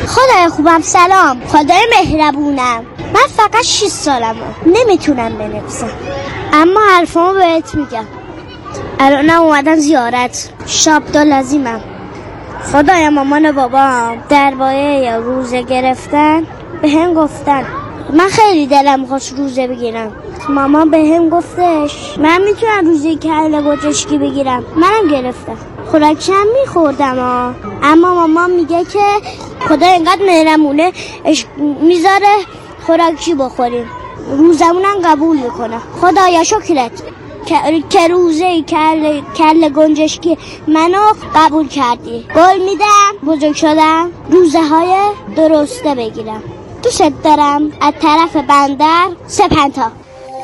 خدای خوبم سلام، خدای مهربونم. من فقط 6 سالمه، نمیتونم بنویسم، اما حرفامو بهت میگم. الانم اومدم زیارت، شابدالعظیمم. خدای مامان و بابام درباره روزه گرفتن به هم گفتن. من خیلی دلم خواست روزه بگیرم. مامان به هم گفتش من میتونم روزه کله گنجشکی بگیرم. منم گرفتم. خوراکم میخوردم اما مامان میگه که خدا اینقدر مهربونه میذاره خوراکی بخوریم، روزمونم قبول میکنه. خدایا شکرت که روزه کله گنجشکی منو قبول کردی. قول میدم بزرگ شدم روزه های درسته بگیرم. دوست دارم. از طرف بندر سپنتا.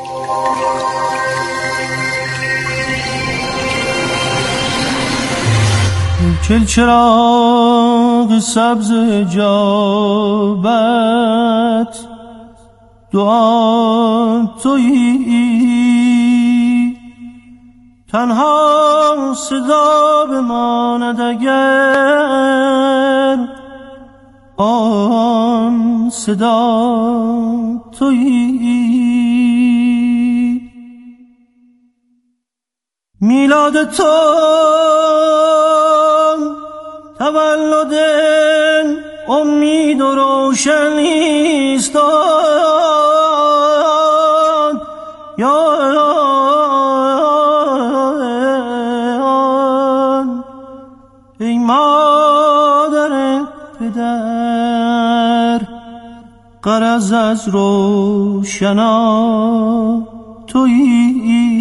چل چراغ سبز جابت دعا تویی، تنها صدا بماند اگر آن صدا تویی. میلاد تو تولد امید و روشنی است یا ای مادر پدر، غرض از روشنا تویی.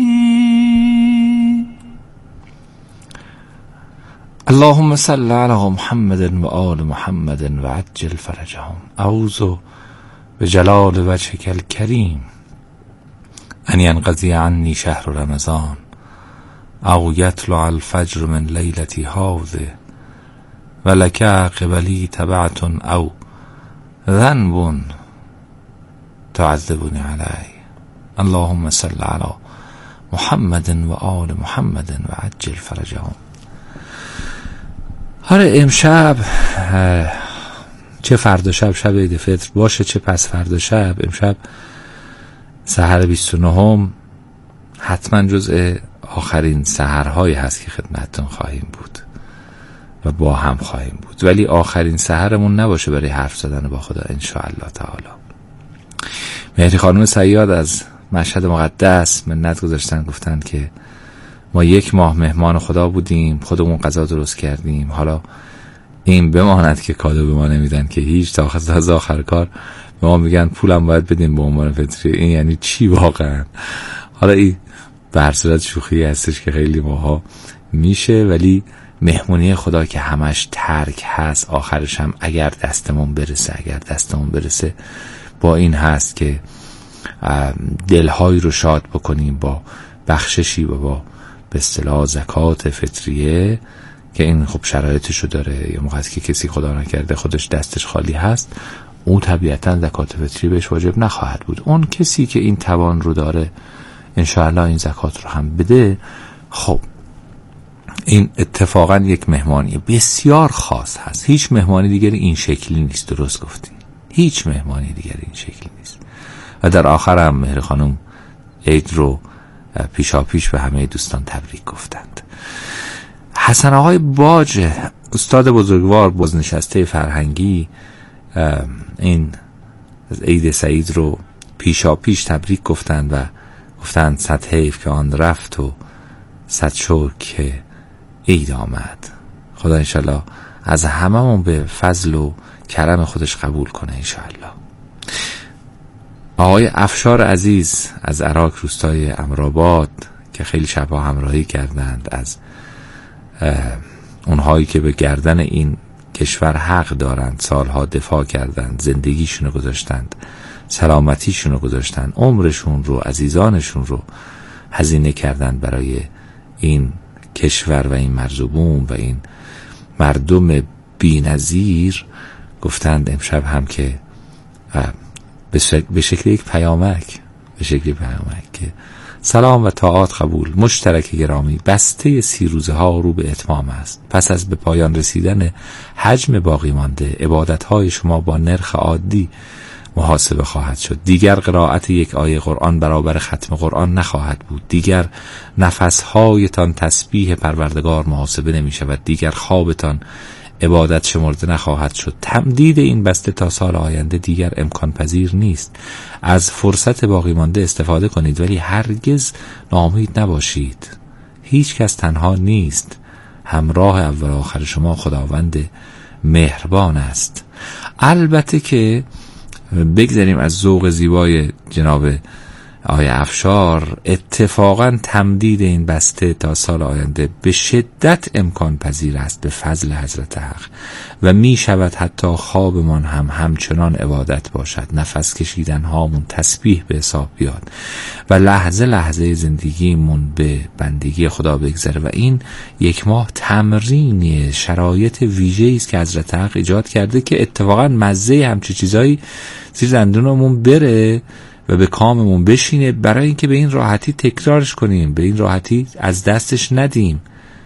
اللهم صل علی محمد و آل محمد و عجل فرجهم. اعوذ بجلال وجهک الکریم ان ینقضی عنی شهر رمضان او یطلع الفجر من لیلتی هذه ولک قبلی تبعة او ذنب تعذبنی علی. اللهم صل علی محمد و آل محمد و عجل فرجهم. آره امشب، چه فردا شب شب عید فطر باشه چه پس فردا شب، امشب سحر 29 حتما جزء آخرین سحرهایی هست که خدمتتون خواهیم بود و با هم خواهیم بود، ولی آخرین سحرمون نباشه برای حرف زدن با خدا ان شاء الله تعالی. مهری خانم صیاد از مشهد مقدس منت گذاشتن، گفتن که ما 1 ماه مهمان خدا بودیم، خودمون غذا درست کردیم، حالا این بماند که کادو به ما نمیدن که هیچ، تا آخر کار به ما میگن پولم باید بدیم به عنوان فطری. این یعنی چی واقعا؟ حالا این به هر صورت شوخی هستش که خیلی ماها میشه، ولی مهمونی خدا که همش ترک هست، آخرش هم اگر دستمون برسه با این هست که دلهایی رو شاد بکنیم با بخششی و با به اصطلاح زکات فطریه که این خب شرایطشو داره. یا موقعی که کسی خدا نکرده خودش دستش خالی هست، اون طبیعتا زکات فطری بهش واجب نخواهد بود. اون کسی که این توان رو داره انشاءالله این زکات رو هم بده. خب این اتفاقا یک مهمانی بسیار خاص هست، هیچ مهمانی دیگری این شکلی نیست. درست گفتین، هیچ مهمانی دیگری این شکلی نیست. و در آخر هم مهر خانم عید رو پیشاپیش به همه دوستان تبریک گفتند. حسن آقای باج، استاد بزرگوار بازنشسته فرهنگی، این عید سعید رو پیشاپیش تبریک گفتند و گفتند صد حیف که آن رفت و صد شکر که عید آمد. خدا انشالله از هممون به فضل و کرم خودش قبول کنه انشالله. آقای افشار عزیز از عراق روستای امرآباد که خیلی شبها همراهی کردند، از اونهایی که به گردن این کشور حق دارند، سالها دفاع کردند، زندگیشونو گذاشتند، سلامتیشونو گذاشتند، عمرشون رو، عزیزانشون رو هزینه کردند برای این کشور و این مرزبون و این مردم بی‌نظیر. گفتند امشب هم که به شکل یک پیامک که سلام و طاعات قبول. مشترک گرامی، بسته 30 روزه ها رو به اتمام است. پس از به پایان رسیدن حجم باقی مانده، عبادت های شما با نرخ عادی محاسبه خواهد شد. دیگر قرائت یک آیه قرآن برابر ختم قرآن نخواهد بود. دیگر نفسهایتان تسبیح پروردگار محاسبه نمی شود. دیگر خوابتان عبادت شمرده نخواهد شد. تمدید این بسته تا سال آینده دیگر امکان پذیر نیست. از فرصت باقی مانده استفاده کنید، ولی هرگز ناامید نباشید. هیچ کس تنها نیست. همراه اول و آخر شما خداوند مهربان است. البته که بگذاریم از ذوق زیبای جناب آقای افشار، اتفاقا تمدید این بسته تا سال آینده به شدت امکان پذیر است به فضل حضرت حق و می شود حتی خوابمان هم همچنان عبادت باشد، نفس کشیدن هامون تسبیح به حساب بیاد و لحظه لحظه زندگیمون به بندگی خدا بگذره. و این 1 ماه تمرین شرایط ویژه‌ای است که حضرت حق ایجاد کرده که اتفاقا مزه همچین چیزایی زیر دندونمون بره و به کاممون بشینه، برای اینکه به این راحتی تکرارش کنیم، به این راحتی از دستش ندیم.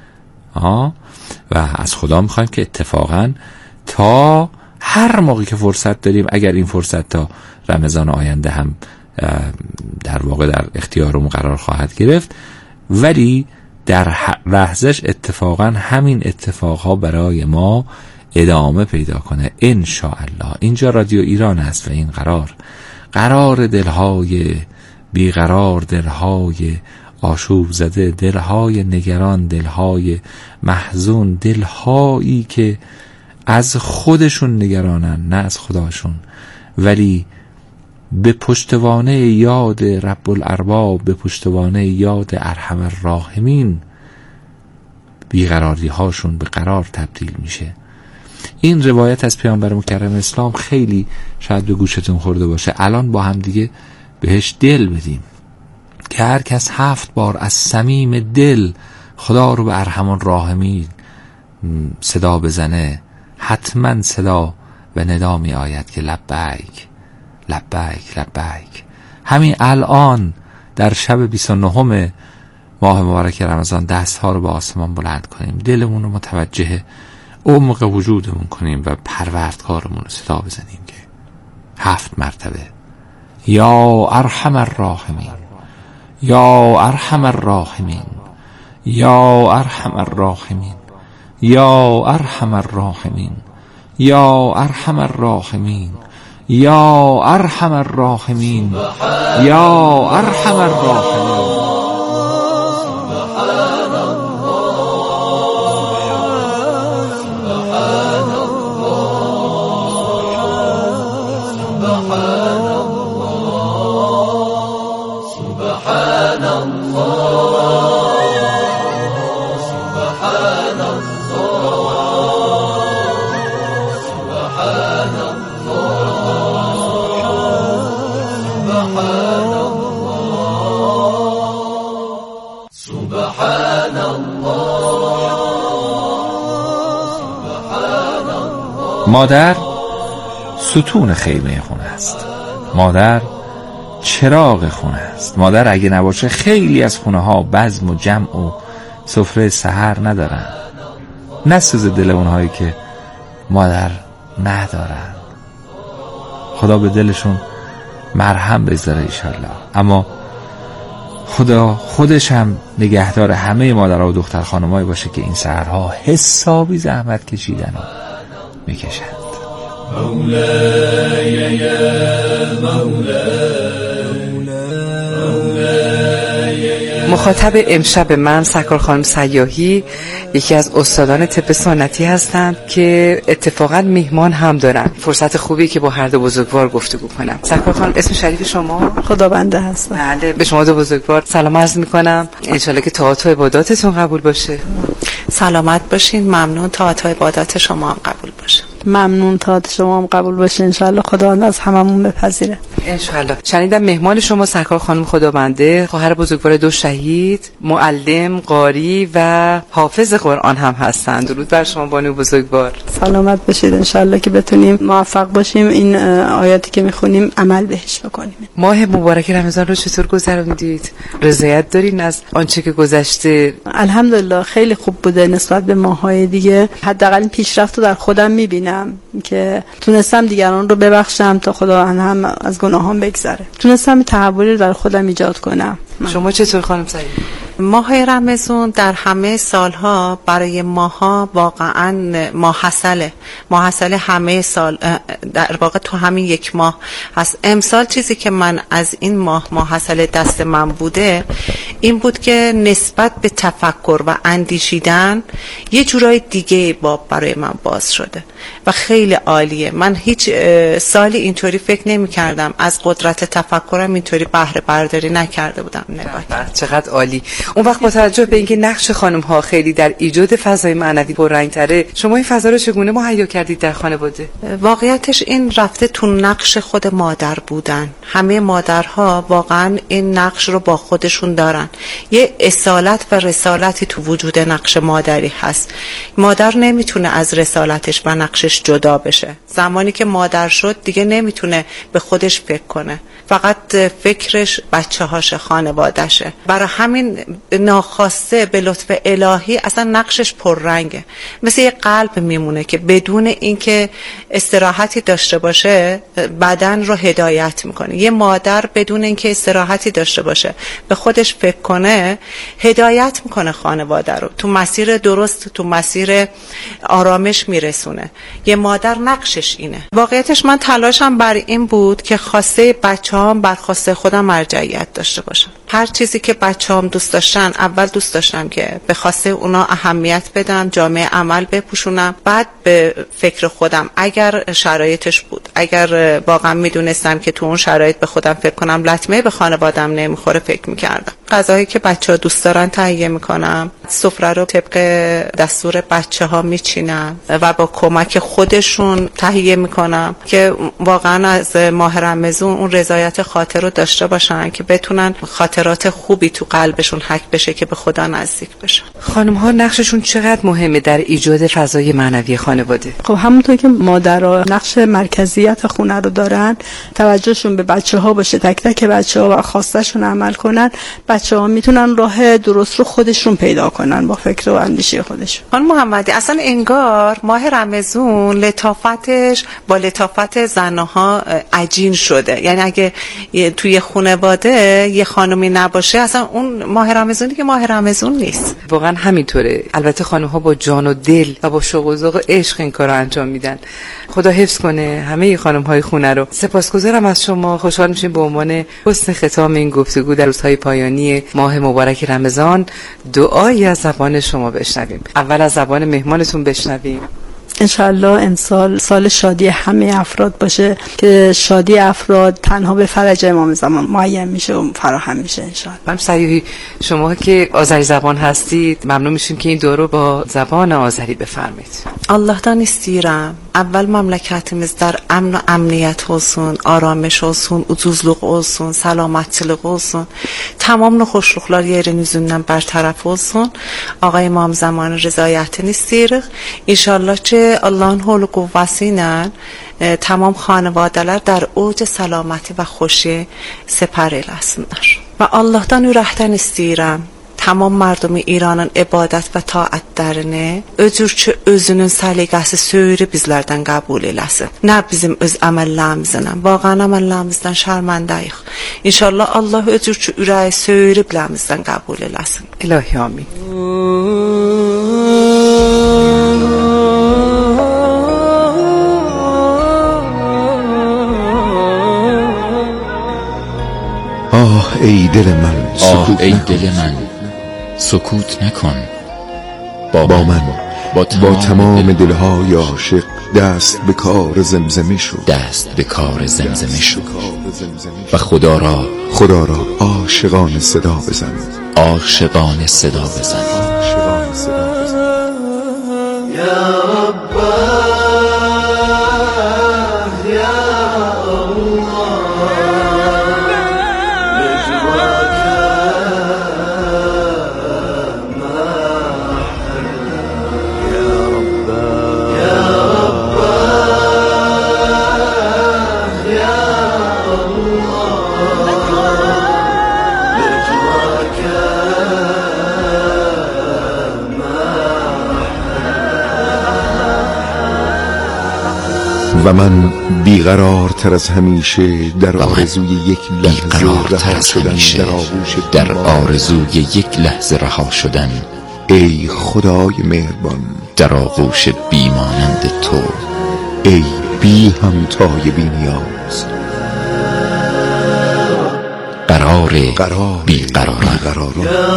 و از خدا میخوایم که اتفاقا تا هر موقعی که فرصت داریم، اگر این فرصت تا رمضان آینده هم در واقع در اختیارمون قرار خواهد گرفت، ولی در لحظهش اتفاقا همین اتفاقها برای ما ادامه پیدا کنه ان شاء الله. اینجا رادیو ایران است و این قرار دلهای بیقرار، دلهای آشوب زده، دلهای نگران، دلهای محزون، دلهایی که از خودشون نگرانن نه از خداشون، ولی به پشتوانه یاد رب الارباب، به پشتوانه یاد ارحم الراحمین بیقراری هاشون به قرار تبدیل میشه. این روایت از پیامبر مکرم اسلام خیلی شاید به گوشتون خورده باشه. الان با هم دیگه بهش دل بدیم که هر کس 7 بار از صمیم دل خدا رو به ارحم الراحمین صدا بزنه، حتما صدا و ندا می آید که لبیک لبیک لبیک. همین الان در شب 29 ماه مبارک رمضان دستها رو به آسمان بلند کنیم، دلمون رو متوجه عمق وجودمون کنیم و پروردگارمون رو صدا بزنیم که 7 مرتبه یا ارحم الراحمین، یا ارحم الراحمین، یا ارحم الراحمین، یا ارحم الراحمین، یا ارحم الراحمین، یا ارحم الراحمین، یا ارحم الراحمین. مادر ستون خیمه خونه است، مادر چراغ خونه است. مادر اگه نباشه خیلی از خونه ها بزم و جمع و سفره سحر ندارن. نسوز دل اونهایی که مادر ندارن، خدا به دلشون مرهم بذاره ایشالله. اما خدا خودش هم نگهدار همه مادرها و دختر خانمایی باشه که این سحرها حسابی زحمت کشیدن و میکشند. مولاي يا مولاي. مخاطب امشب من سرکار خانم سیاحی یکی از استادان طب سنتی هستند که اتفاقا میهمان هم دارن. فرصت خوبی که با هر دو بزرگوار گفتگو کنم. سرکار خانم اسم شریف شما؟ خدابنده هستم. بله، به شما دو بزرگوار سلام عرض میکنم. انشالله که طاعات و عباداتتون قبول باشه. سلامت باشین. ممنون. طاعات و عبادات شما هم قبول باشه. ممنون. تا شما هم قبول باشه انشالله خدا از هممون بپذیره انشالله. شنیدم مهمان شما سرکار خانم خدابنده، خواهر بزرگوار 2 شهید، معلم، قاری و حافظ قرآن هم هستند. درود بر شما بانو بزرگوار. سلامت باشید. انشالله که بتونیم موفق باشیم این آیاتی که میخونیم عمل بهش بکنیم. ماه مبارک رمضان رو چطور گذروندید؟ رضایت دارین از آنچه که گذشته؟ الحمدلله خیلی خوب بوده نسبت به ماهای دیگه. حداقل پیشرفت رو در خودم میبینم که تونستم دیگران رو ببخشم تا خدا هم از گناهام بگذره. تونستم تحولی رو در خودم ایجاد کنم. شما چطور خانم سعید؟ ماه رمضان در همه سالها برای ماها واقعا ماحصل همه سال، در واقع تو همین یک ماه هست. امسال چیزی که من از این ماحصل دست من بوده این بود که نسبت به تفکر و اندیشیدن یه جورای دیگه باب برای من باز شده و خیلی عالیه. من هیچ سالی اینطوری فکر نمی کردم، از قدرت تفکرم اینطوری بهره برداری نکرده بودم. چقدر عالی. اون وقت با توجه به اینکه نقش خانم ها خیلی در ایجاد فضای معنوی پررنگ تره، شما این فضا رو چگونه مهیا کردید در خانواده؟ واقعیتش این رفته تو نقش خود مادر بودن. همه مادرها واقعا این نقش رو با خودشون دارن. یه اصالت و رسالتی تو وجود نقش مادری هست. مادر نمیتونه از رسالتش و نقشش جدا بشه. زمانی که مادر شد دیگه نمیتونه به خودش فکر کنه، فقط فکرش بچه‌هاش، خانواده‌شه. برای همین ناخواسته به لطف الهی اصلا نقشش پررنگه، مثل یه قلب میمونه که بدون اینکه استراحتی داشته باشه بدن رو هدایت میکنه. یه مادر بدون اینکه استراحتی داشته باشه به خودش فکر کنه هدایت میکنه خانواده رو تو مسیر درست، تو مسیر آرامش میرسونه. یه مادر نقشش اینه. واقعیتش من تلاشم بر این بود که خواسته بچه‌هام بر خواسته خودم مرجعیت داشته باشن. هر چیزی که بچه‌هام دوست داشتن اول دوست داشتم که به خواسته اونا اهمیت بدم، جامعه عمل بپوشونم، بعد به فکر خودم اگر شرایطش بود، اگر واقعا میدونستم که تو اون شرایط به خودم فکر کنم لطمه به خانواده‌ام نمیخوره فکر میکردم. غذایی که بچه‌ها دوست دارن تهیه میکنم، سفره رو طبق دستور بچه‌ها میچینم و با کمک خودشون تهیه میکنم که واقعا از ماه رمضان اون رضایت خاطر رو داشته باشن که بتونن خاطرات خوبی تو قلبشون حک بشه که به خدا نزدیک بشن. خانم ها نقششون چقدر مهمه در ایجاد فضای معنوی خانواده؟ خب همونطور که مادرها نقش مرکزیت خونه رو دارن، توجهشون به بچه‌ها باشه، تک تک بچه‌ها و خواستشون عمل کنن، بچه‌ها میتونن راه درست رو خودشون پیدا کنن با فکر و اندیشه خودشون. خانم محمدی اصلا انگار ماه رمضان لطافتش با لطافت زنها عجین شده. یعنی اگه توی خانواده یه خانمی نباشه اصلا اون ماه رمضانی که ماه رمضان نیست. واقعا همینطوره. البته خانم ها با جان و دل و با شوق و ذوق عشق این کارو انجام میدن. خدا حفظ کنه همه خانم های خونه رو. سپاسگزارم از شما. خوشحال میشیم به عنوان حسن ختام این گفتگو در روزهای پایانی ماه مبارک رمضان دعایی از زبان شما بشنویم. اول از زبان مهمانتون بشنویم. انشالله امسال سال شادی همه افراد باشه که شادی افراد تنها به فرج امام زمان معین میشه و فراهم میشه انشالله. خانم سیاحی شما که آذری زبان هستید ممنون میشیم که این دعا رو با زبان آذری بفرمایید. Allah'tan istedirəm. Əvvəl məmləkətimiz در امن و امنیت olsun, آرامش olsun, ucuzluq olsun, سلامتçılıq olsun. Tamam xoşluqlar yerin üzündən bərtərəf olsun. Ağa İmam Zamanın rızayətini istəyirik. İnşallah ki Allahın holu qüvvəsi ilə tamam xanavadələr در اوج سلامتی و خوشی سپر eləsinlər. Və Allahdan ürəkdən istəyirəm. Tamam mardum İranın ibadət və taatlərini özür ki özünün səliqəsi söyürü bizlərdən qəbul eləsin. Nə bizim öz əməllərimizdən, vaqan əməllərimizdən şərməndəyik. İnşallah Allah özür ki ürəyi söyürü biləmizdən qəbul eləsin. İlahi amin. آه ای دل من سکوت نکن. با من با تمام دلهای عاشق دست به کار زمزمه شو و خدا را عاشقانه صدا بزن. یا رب و من بیقرارتر از همیشه در آرزوی یک لحظه رها شدن در آرزوی یک لحظه رها شدن. ای خدای مهربان، در آغوش بیمانند تو، ای بی همتای بی نیاز، قرار بیقراران.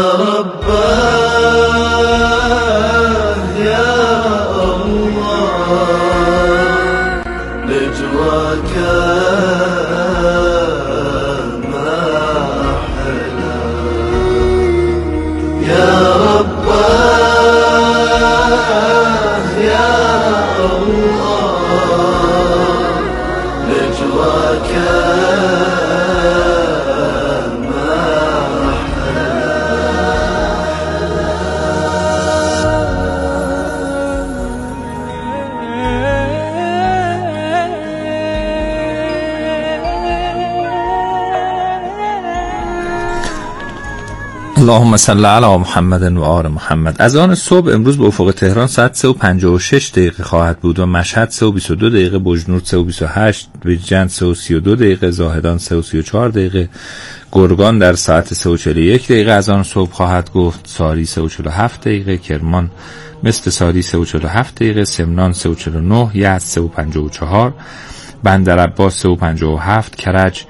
اللهم صل علی محمد و آل محمد. از آن صبح امروز به افق تهران ساعت 3:56 دقیقه خواهد بود و مشهد 3:22 دقیقه، بجنورد 3:28، بیجند 3:32 دقیقه، زاهدان 3:34 دقیقه، گرگان در ساعت 3:41 دقیقه از آن صبح خواهد گفت، ساری 3:47 دقیقه، کرمان مثل ساری 3:47 دقیقه، سمنان 3:49، یزد 3:54، بندرعباس 3:57، کرج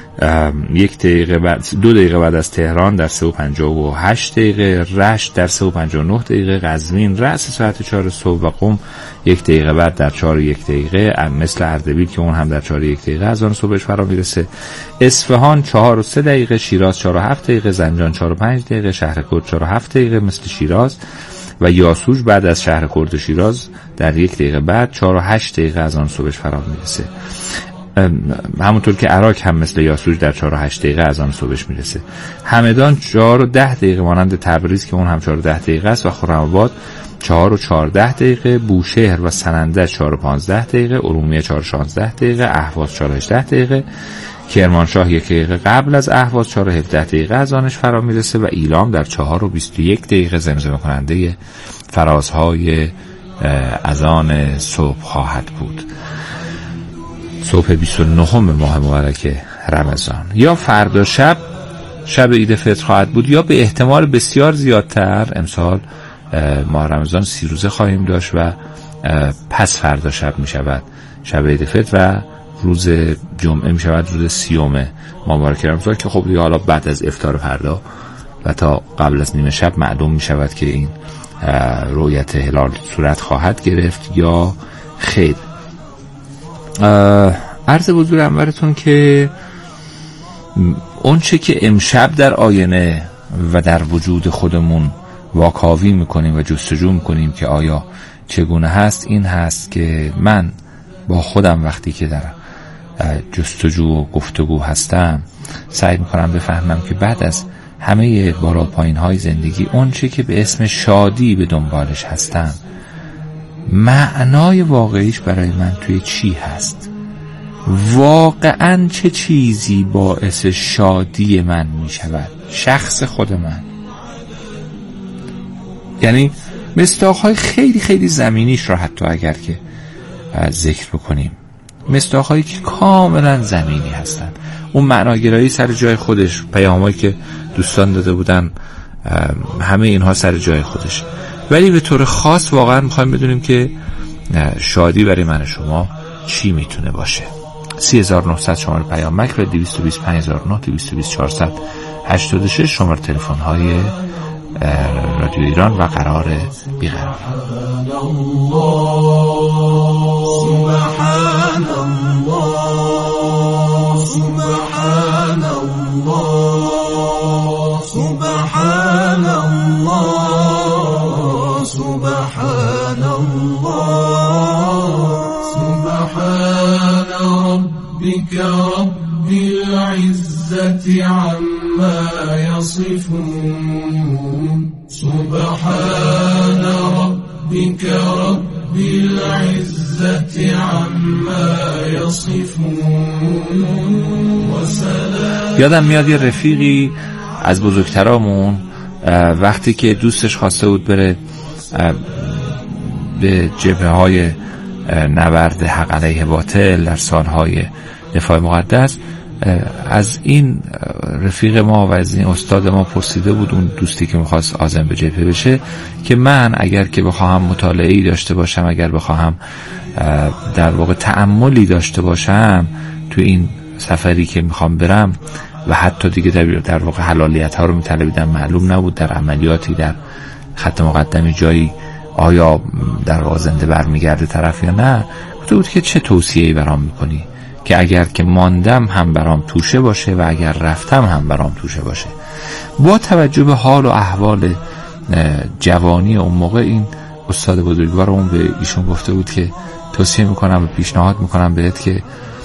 2 دقیقه بعد از تهران در 3:58 دقیقه، رشت در 3:59 دقیقه، قزوین رأس ساعت 4 صبح و قم 1 دقیقه بعد در 4:01 دقیقه، مثل اردبیل که اون هم در 4:01 دقیقه از آن صبحش فرا میرسه. اصفهان 4:03 دقیقه، شیراز 4:07 دقیقه، زنجان 4:05 دقیقه، شهرکرد 4:07 دقیقه مثل شیراز و یاسوج بعد از شهرکرد و شیراز در 1 دقیقه بعد 4:08 دقیقه از آن صبحش فرا میرسه. همونطور که عراق هم مثل یاسوج در 4:08 دقیقه از آن صبحش میرسه. همدان 4:10 دقیقه مانند تبریز که اون هم 4:10 دقیقه است و خرم‌آباد 4:14 دقیقه، بوشهر و سننده 4:15 دقیقه، ارومیه 4:16 دقیقه، اهواز 4:18 دقیقه، کرمانشاه 1 دقیقه قبل از اهواز 4:17 دقیقه از آنش فرا میرسه و ایلام در 4:21 دقیقه زمزمه کننده فرازهای اذان صبح خواهد بود. صبح 29 ماه مبارک رمضان یا فردا شب عید فطر خواهد بود یا به احتمال بسیار زیادتر امسال ماه رمضان 30 روزه خواهیم داشت و پس فردا شب می شود شب عید فطر و روز جمعه می شود روز 30 ماه مبارک رمضان که خب دیگه حالا بعد از افطار فردا و تا قبل از نیمه شب معلوم می شود که این رؤیت هلال صورت خواهد گرفت یا خیر. عرض حضور انورتون که اون چه که امشب در آینه و در وجود خودمون واکاوی میکنیم و جستجو میکنیم که آیا چگونه هست، این هست که من با خودم وقتی که در جستجو و گفتگو هستم سعی میکنم بفهمم که بعد از همه بالا پایین های زندگی اون چه که به اسم شادی به دنبالش هستم معنای واقعیش برای من توی چی هست، واقعا چه چیزی باعث شادی من می شود، شخص خود من. یعنی مصداق‌های خیلی خیلی زمینیش را حتی اگر که ذکر بکنیم، مصداق‌هایی که کاملا زمینی هستن، اون معناگرایی سر جای خودش، پیامایی که دوستان داده بودن، همه اینها سر جای خودش، ولی به طور خاص واقعا میخوایم بدونیم که شادی برای من شما چی میتونه باشه. 3900 شماره پیام مک و 225009 220486 شماره تلفن های رادیو ایران و قرار بیقرار. سبحان الله سبحان الله سبحان الله سبحان الله سبحان ربك رب العزة عما يصفون سبحان ربك رب العزة عما يصفون وسلام. یادم میاد یه رفیقی از بزرگترامون وقتی که دوستش خواسته بود بره به جبهه های نبرد حق علیه باطل در سالهای دفاع مقدس، از این رفیق ما و از این استاد ما پرسیده بود، اون دوستی که میخواست عازم به جبهه بشه، که من اگر که بخواهم مطالعه‌ای داشته باشم، اگر بخواهم در واقع تأملی داشته باشم تو این سفری که میخوام برم و حتی دیگه در واقع حلالیت ها رو میطلبیدم، معلوم نبود در عملیاتی در خط مقدمی جایی آیا در واقع زنده برمیگرده طرف یا نه، گفته بود که چه توصیه‌ای برام میکنی که اگر که ماندم هم برام توشه باشه و اگر رفتم هم برام توشه باشه. با توجه به حال و احوال جوانی اون موقع، این استاد بزرگوارمون به ایشون گفته بود که توصیه میکنم و پیشنهاد میکنم بهت که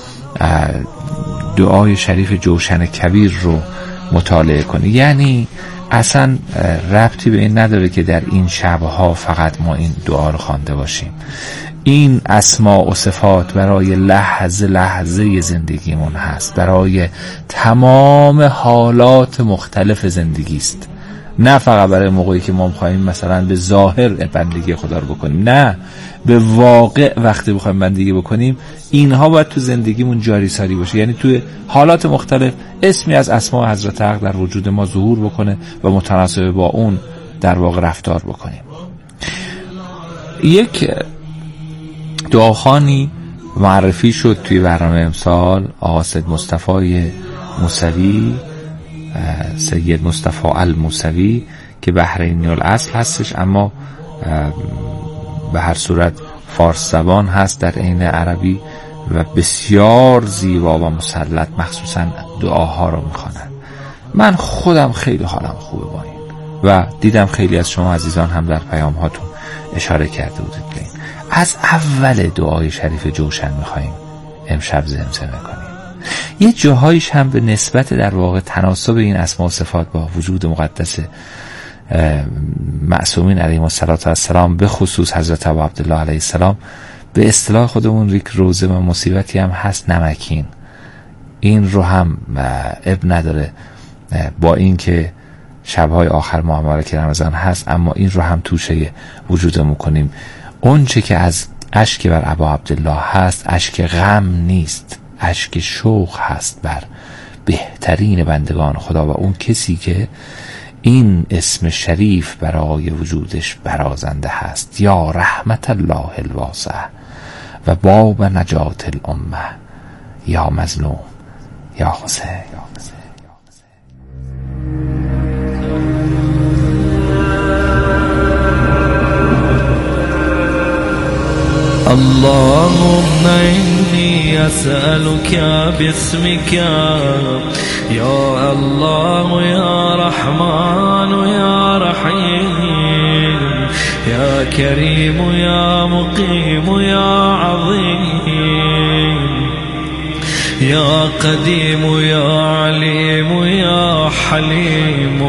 دعای شریف جوشن کبیر رو مطالعه کنی. یعنی اصلا ربطی به این نداره که در این شبها فقط ما این دعا رو خوانده باشیم. این اسماء و صفات برای لحظه لحظه زندگیمون هست، برای تمام حالات مختلف زندگی است، نه فقط برای موقعی که ما می‌خوایم مثلا به ظاهر بندگی خدا رو بکنیم، نه، به واقع وقتی بخوایم بندگی بکنیم اینها باید تو زندگیمون جاری ساری باشه. یعنی تو حالات مختلف اسمی از اسماء حضرت حق در وجود ما ظهور بکنه و متناسب با اون در واقع رفتار بکنیم. یک دعاخوانی معرفی شد توی برنامه امسال، آقا سید مصطفی موسوی، سید مصطفی الموسوی که بحرینی الاصل هستش، اما به هر صورت فارس زبان هست در عین عربی و بسیار زیبا و مسلط، مخصوصا دعاها رو میخوانن. من خودم خیلی حالم خوبه با این و دیدم خیلی از شما عزیزان هم در پیام هاتون اشاره کرده بودید به این. از اول دعای شریف جوشن میخواییم امشب زمزمه کنیم. یه جاهایش هم به نسبت در واقع تناسب این اسما و صفات با وجود مقدس معصومین علیهم السلام، به خصوص حضرت ابو عبدالله علیه السلام، به اصطلاح خودمون یک روزه و مصیبتی هم هست، نمکین. این رو هم اب نداره، با این که شبهای آخر ماه مبارک رمضان هست، اما این رو هم توشه وجودمون کنیم. اون چه که از اشک بر ابو عبدالله هست، اشک غم نیست، اشک شوق هست بر بهترین بندگان خدا و اون کسی که این اسم شریف برای وجودش برازنده هست. یا رحمت الله الواسع و باب نجات الامه، یا مظلوم، یا حسین. اللهم إني أسألك باسمك يا الله يا رحمن يا رحيم يا كريم يا مقيم يا عظيم يا قديم يا عليم يا حليم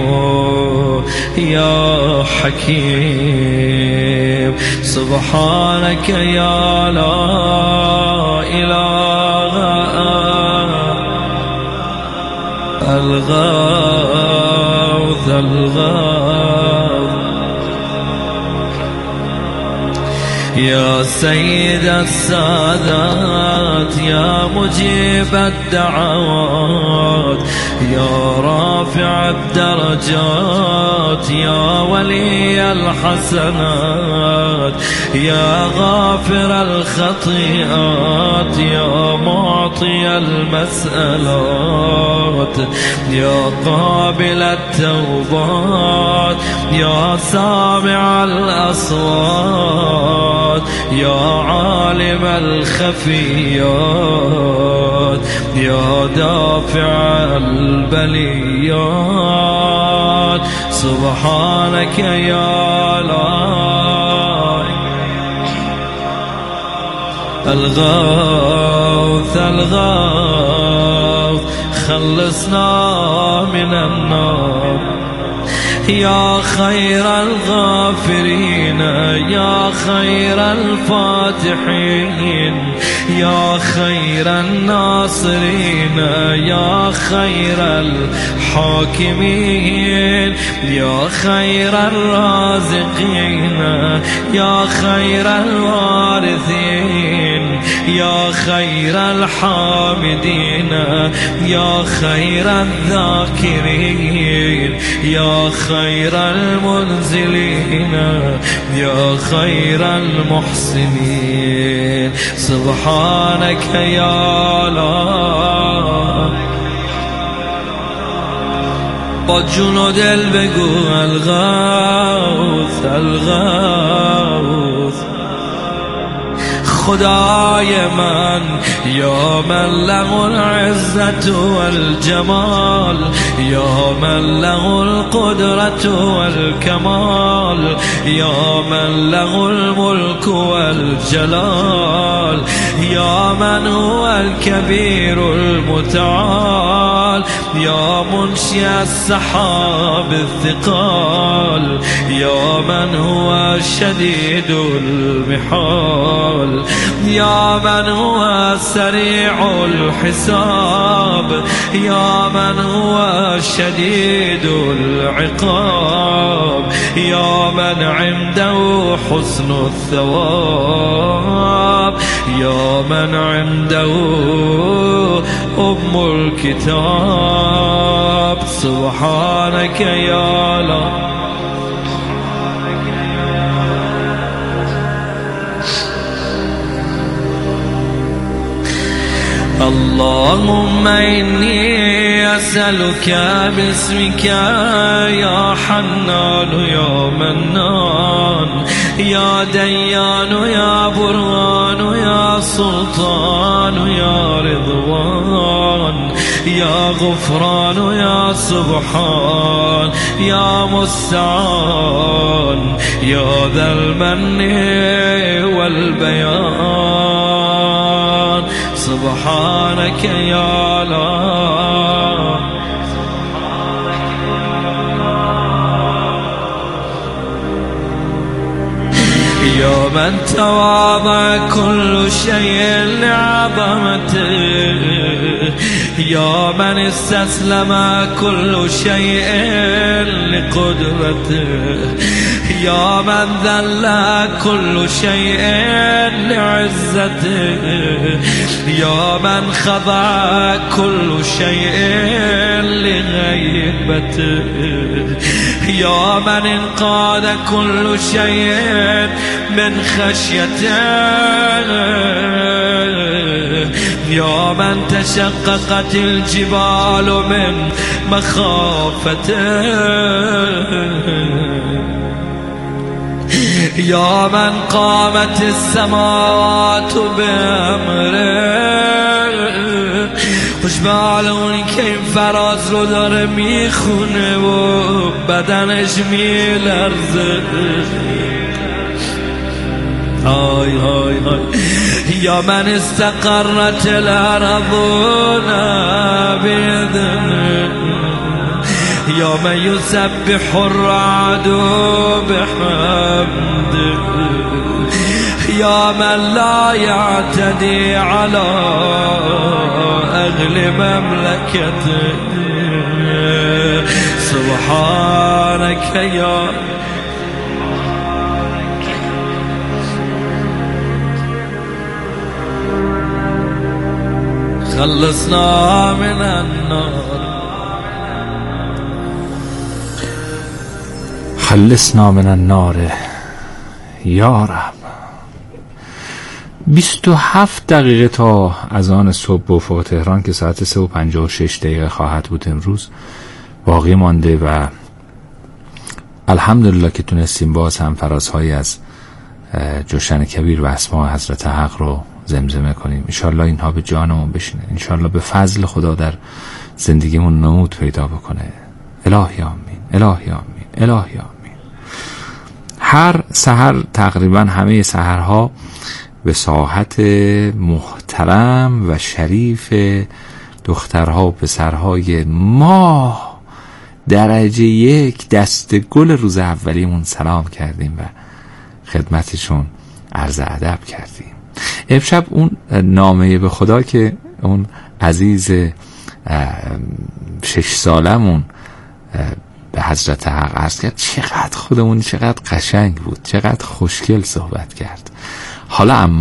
يا حكيم سبحانك يا لا إله الغوث يا سيد السادات يا مجيب الدعوات يا رافع الدرجات يا ولي الحسنات يا غافر الخطيئات يا معطي المسألات يا قابل التوبات يا سامع الأصوات يا عالم الخفيات يا دافع البليات سبحانك يا لا الغوث خلصنا من النار يا خير الغافرين يا خير الفاتحين يا خير الناصرين يا خير الحاكمين يا خير الرازقين يا خير الوارثين يا خير الحامدين يا خير الذاكرين يا خير المنزلين يا خير المحسنين سبحانك يا الله با جون و دل بگو الغوث الغوث خدای من یا من له العزت والجمال یا من له القدرت والکمال یا من له الملك والجلال یا من هو الكبير المتعال یا منشی السحاب الثقال یا من هو شدید المحال یا من هو سریع الحساب یا من هو شدید العقاب یا من عنده حسن الثواب یا من عنده ام الكتاب سبحانك يا الله اللهم إني أسألك باسمك يا حنان يا منان يا ديان يا برهان يا سلطان يا رضوان يا غفران يا سبحان يا مستعان يا ذا المن والبيان سبحانك يا الله يا من تواضع كل شيء لعظمته يا من استسلم كل شيء لقدرته يا من ذل كل شيء لعزته يا من خضع كل شيء لغيبته يا من انقاد كل شيء من خشيته يا من تشققت الجبال من مخافته يا من قامت السماوات بأمره خوش به حال اونی که این فراز رو داره میخونه و بدنش میلرزه های های های یا من استقرت الارضون بإذنه یا من یسبح الرعد بحمده یا من لا یعتدی على اهل مملکته سبحانك یا خلصنا من النار خلصنا من النار یا رب. 27 دقیقه تا اذان صبح به افق تهران که ساعت 3:56 خواهد بود امروز باقی مانده و الحمدلله که تونستیم باز هم فرازهایی از جوشن کبیر و اسماء حضرت حق رو زمزمه کنیم. انشالله اینها به جانمون بشینه، انشالله به فضل خدا در زندگیمون نمود پیدا بکنه. الهی آمین، الهی آمین، الهی آمین. هر سحر تقریبا همه سحرها به ساحت محترم و شریف دخترها و پسرهای ما درجه 1 دست گل روز اولیمون سلام کردیم و خدمتشون عرض ادب کردیم. امشب اون نامه به خدا که اون عزیز 6 سالمون به حضرت حق عرض کرد، چقدر خودمون چقدر قشنگ بود، چقدر خوشگل صحبت کرد. حالا اما